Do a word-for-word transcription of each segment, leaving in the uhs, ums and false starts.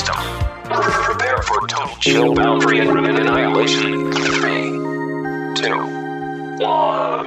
system. Prepare for total chill, boundary, and annihilation. Three, two, one.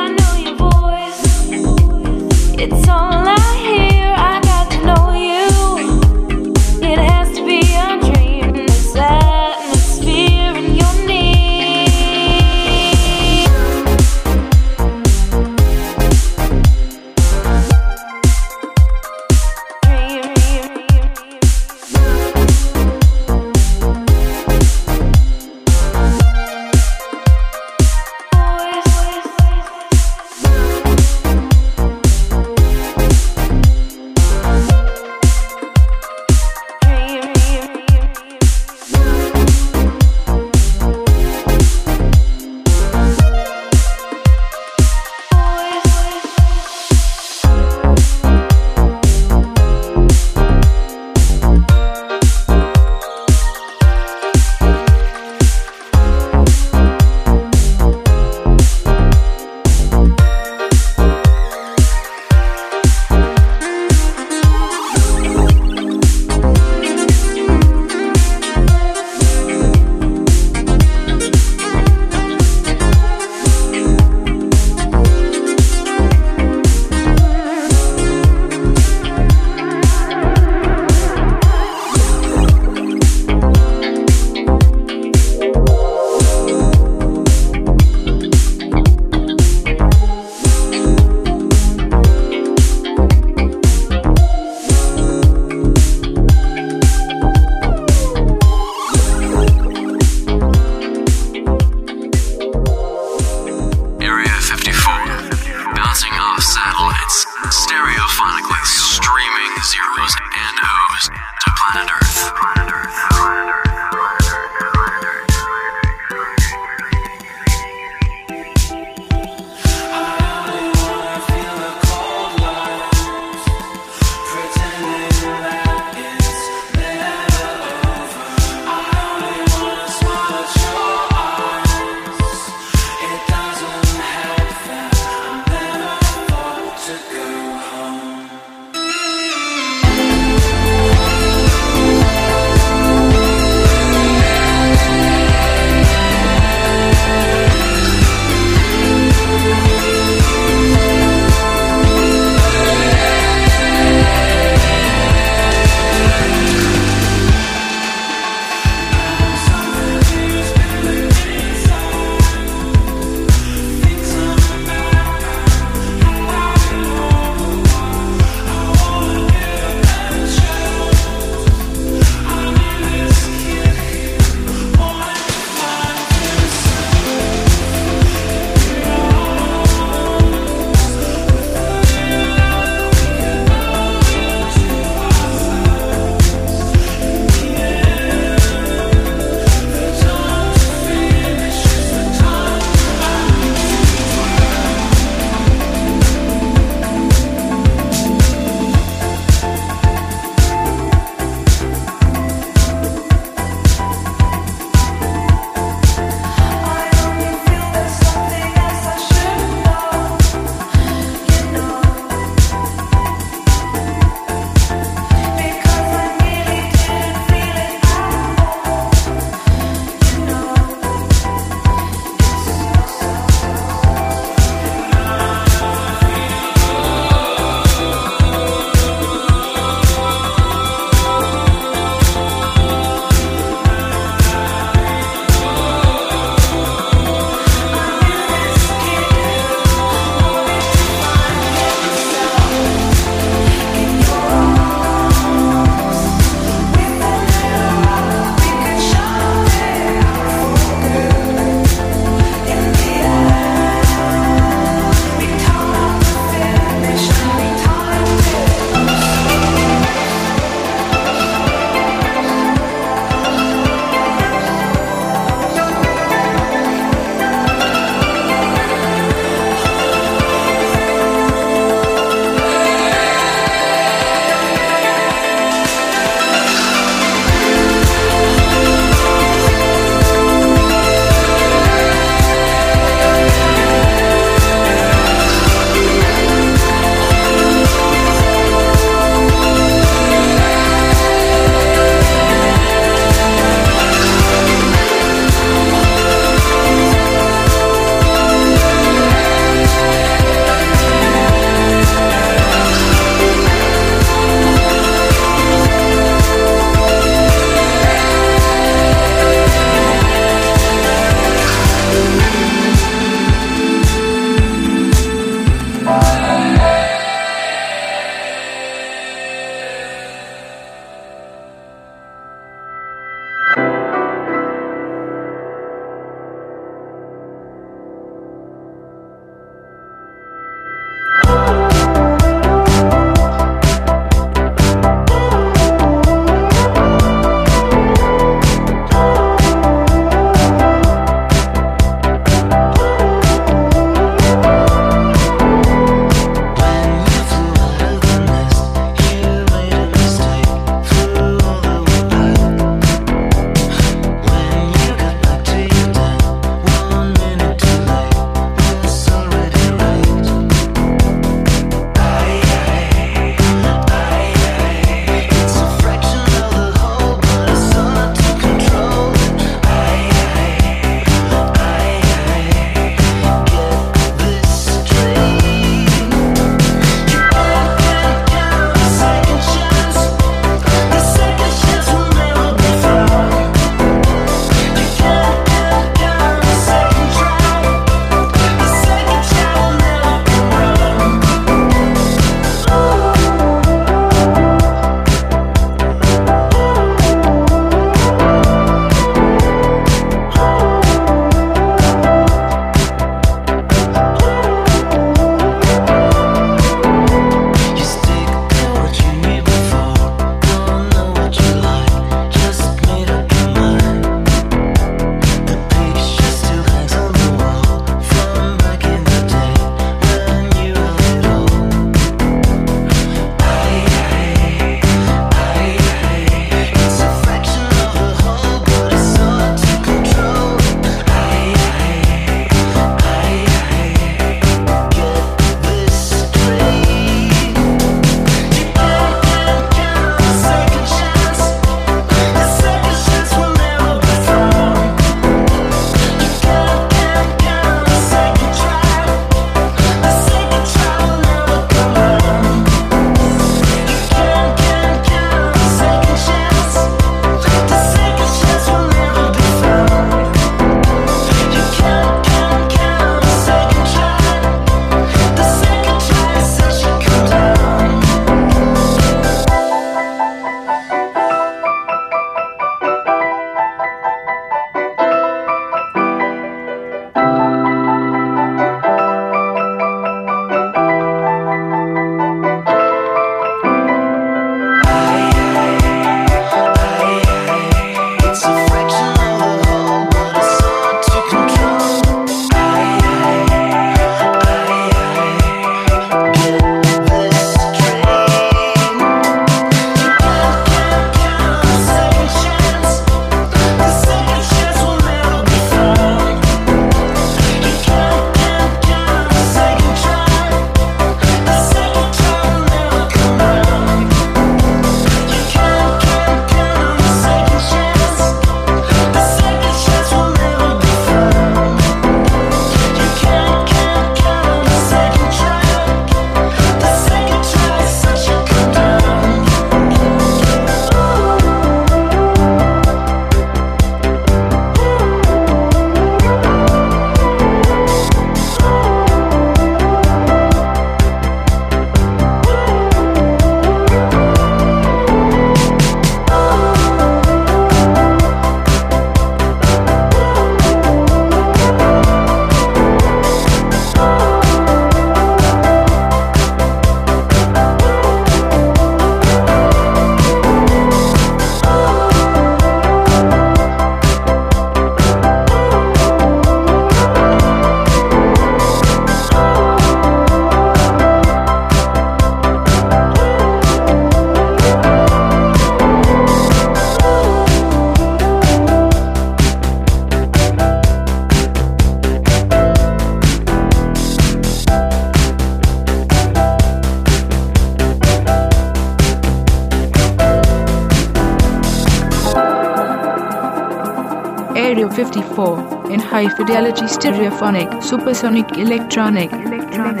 Stereo fifty-four in high fidelity stereophonic supersonic electronic electronic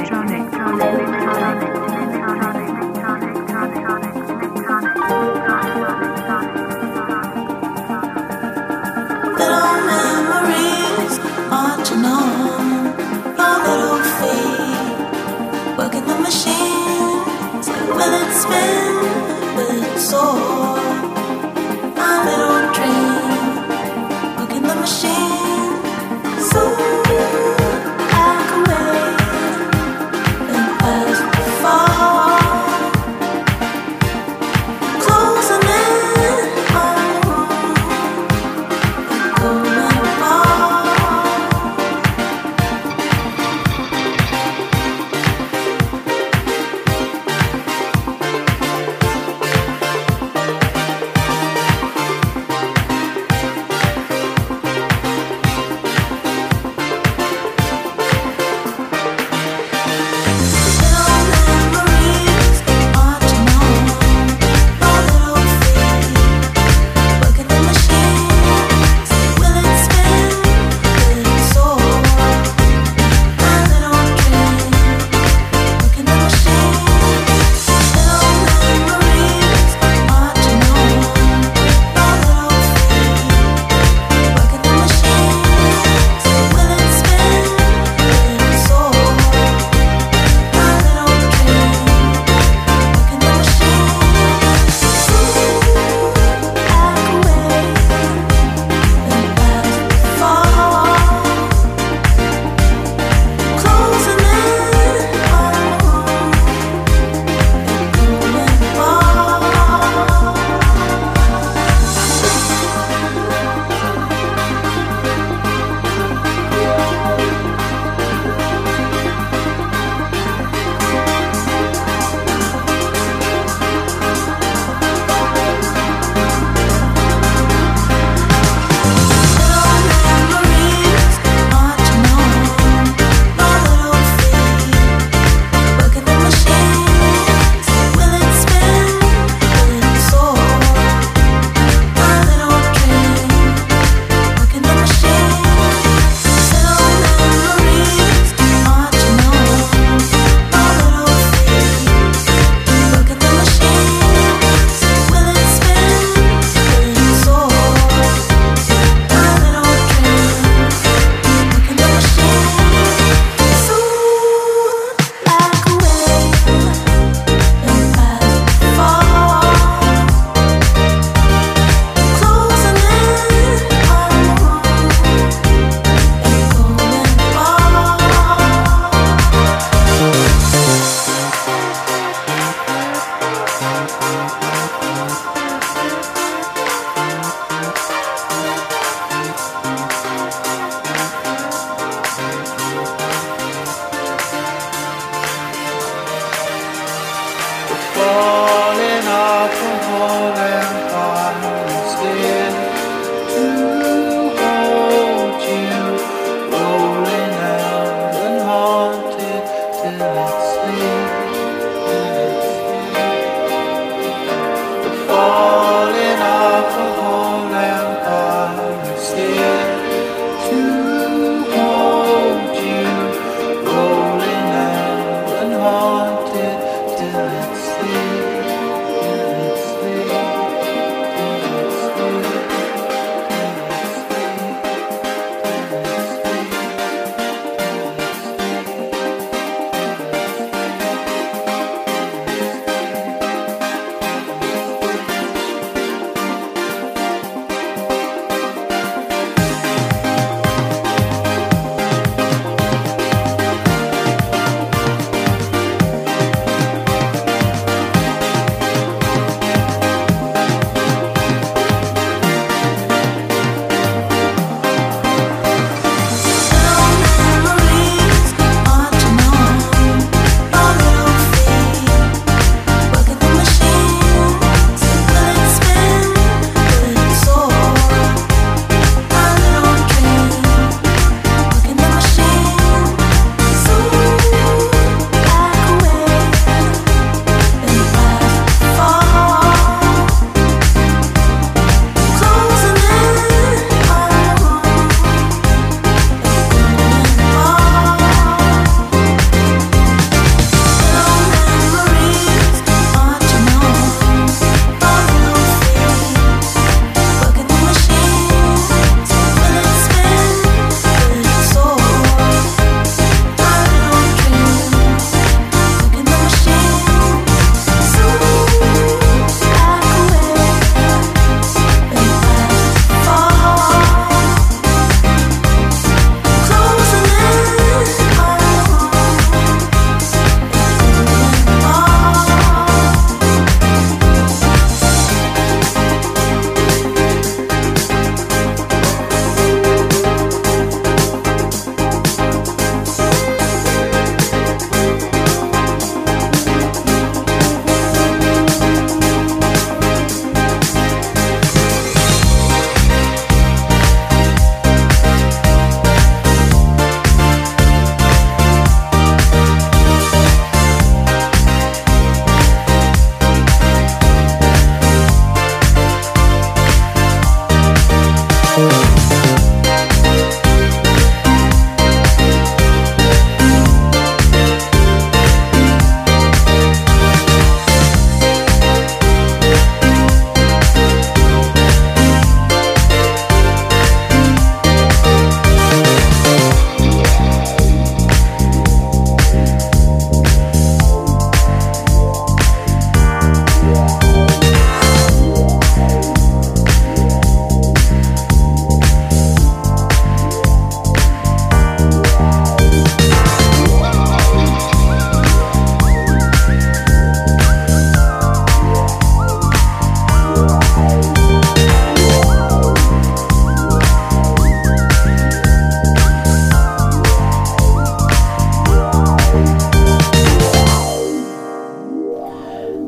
Little memories want to know your little feet working the machines. Will it spin? Will it soar? My little dream working the machine. Soon I can wait and pass before closing in on golden ball.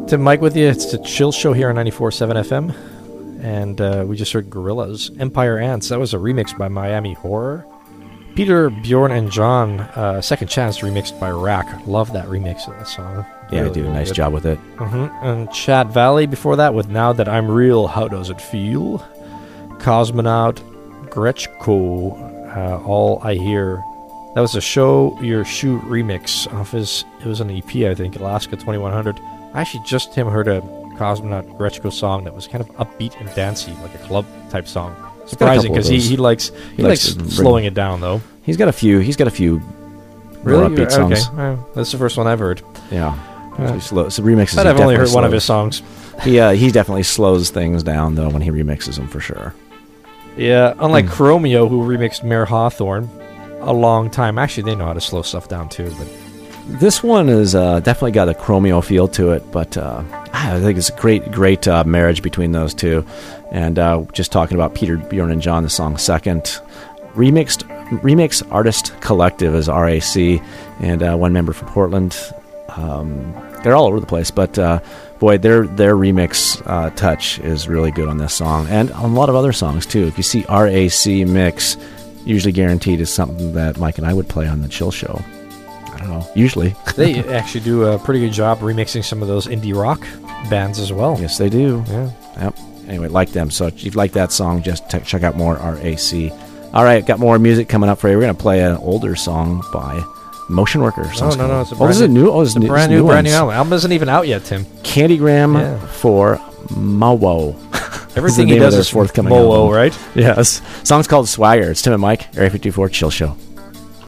Tim Mike with you. It's the Chill Show here on ninety-four point seven F M. And uh, we just heard Gorillaz, Empire Ants. That was a remix by Miami Horror. Peter, Bjorn, and John, uh, Second Chance, remixed by Rack. Love that remix of that song. Yeah, really, I do. really Nice good. job with it. Mm-hmm. And Chad Valley before that with Now That I'm Real, How Does It Feel? Cosmonaut, Gretschko, uh, All I Hear. That was a Show Your Shoe remix off his, it was an E P, I think, Alaska twenty-one hundred. I actually just him heard a Cosmonaut Gretschko song that was kind of upbeat and dancey, like a club type song. Surprising because he, he likes he, He likes, likes to bring- slowing it down though. He's got a few. He's got a few Really? more upbeat Okay. songs. Well, that's the first one I've heard. Yeah. Uh, so, he slow, so remixes. But he I've only definitely heard one of his slows. songs. He uh, he definitely slows things down though when he remixes them for sure. Yeah, unlike Hmm. Chromeo, who remixed Mayor Hawthorne a long time. Actually, they know how to slow stuff down too. But This one is uh, definitely got a Chromeo feel to it, but uh, I think it's a great, great uh, marriage between those two. And uh, just talking about Peter, Bjorn, and John, the song Second. Remixed, Remix Artist Collective is R A C, and uh, one member from Portland. Um, they're all over the place, but uh, boy, their their remix uh, touch is really good on this song, and on a lot of other songs too. If you see R A C mix, usually guaranteed is something that Mike and I would play on the Chill Show. I don't know, usually. they actually do a pretty good job remixing some of those indie rock bands as well. Yes, they do. Yeah. Yep. Anyway, like them. So if you like that song, just t- check out more R A C. All right, got more music coming up for you. We're going to play an older song by Motion Worker. Oh, Song's no, no, called- it's a oh, brand this is new- new. Oh, it's, It's a new, brand it's new, brand new ones. album. Album isn't even out yet, Tim. Candygram Yeah. for Mawo. Everything the he name of does their is forthcoming Mowo, album. right? Yes. Song's called Swagger. It's Tim and Mike, Area fifty-four Chill Show.